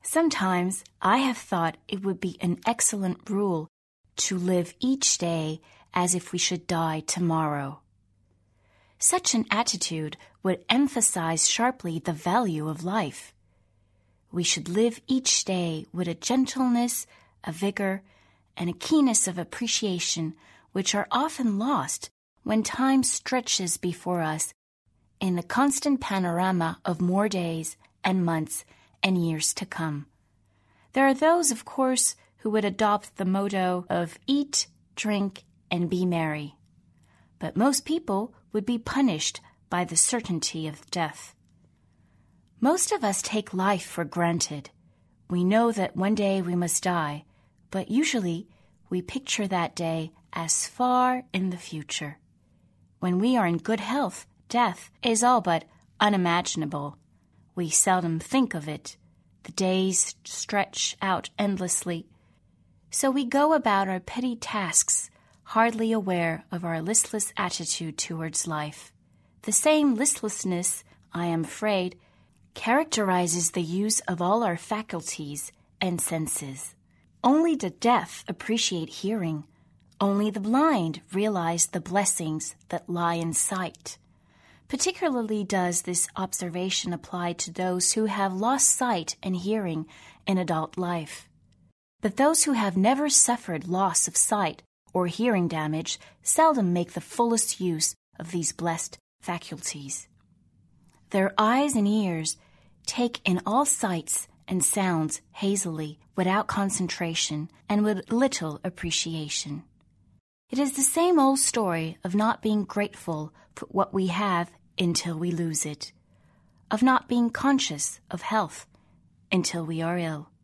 Sometimes I have thought it would be an excellent rule to live each day as if we should die tomorrow. Such an attitude would emphasize sharply the value of life. We should live each day with a gentleness, a vigor, and a keenness of appreciation which are often lost when time stretches before us in the constant panorama of more days and months and years to come. There are those, of course, who would adopt the motto of eat, drink, and be merry. But most people would be punished by the certainty of death. Most of us take life for granted. We know that one day we must die, but usually we picture that day as far in the future. When we are in good health, death is all but unimaginable. We seldom think of it. The days stretch out endlessly. So we go about our petty tasks, hardly aware of our listless attitude towards life. The same listlessness, I am afraid, characterizes the use of all our faculties and senses. Only the deaf appreciate hearing. Only the blind realize the blessings that lie in sight. Particularly does this observation apply to those who have lost sight and hearing in adult life. But those who have never suffered loss of sight or hearing damage seldom make the fullest use of these blessed faculties. Their eyes and ears take in all sights and sounds hazily, without concentration, and with little appreciation. It is the same old story of not being grateful for what we have until we lose it, of not being conscious of health until we are ill.